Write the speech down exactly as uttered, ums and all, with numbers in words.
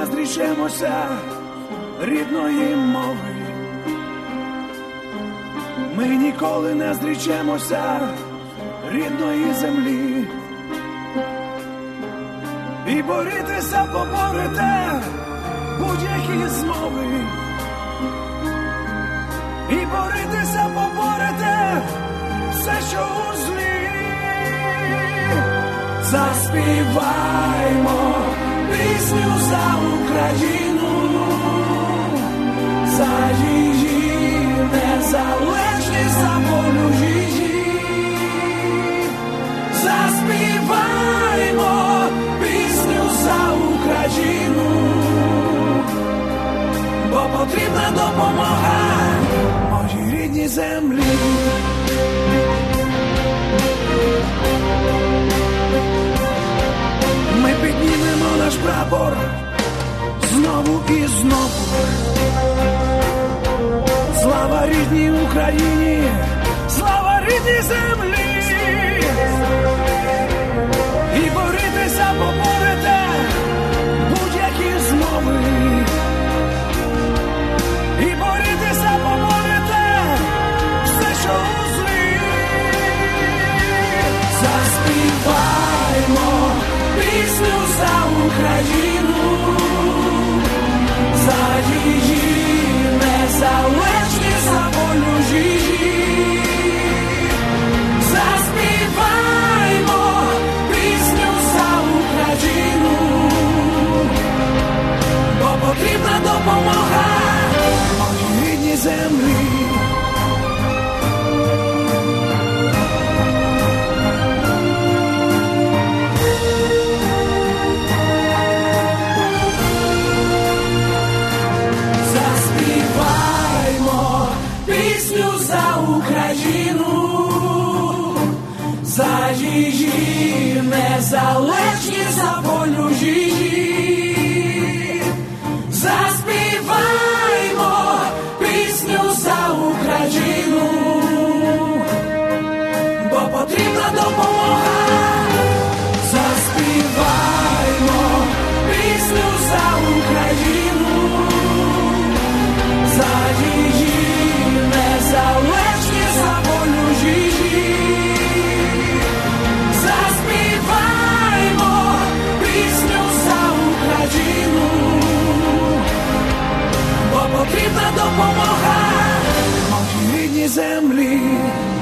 не зрішемося рідної мови. Ми ніколи не зрічемося рідної землі. І борітися поборете будь-які змови. І борітися поборете все, що у злі. Заспіваймо пісню за Україну, за її незалежність, за волю її. Заспіваймо пісню за Україну, бо потрібна допомога моїй рідній землі. Ми піднімемо наш прапор знову і знову. Слава рідній Україні, слава рідній землі. І борітися поборете будь-які змови. І борітися поборете все, що у злі. Заспіваймо пісню за Україну, за її незалежність, за волю її. Заспіваймо пісню за Україну, бо потрібна допомога моїй рідній землі. За її незалежність, за волю її. Заспіваймо пісню за Україну, бо потрібна допомога. Заспіваймо пісню за Україну, за її незалежність, за волю її. Заспіваймо пісню за Україну, бо потрібна допомога моїй рідній землі.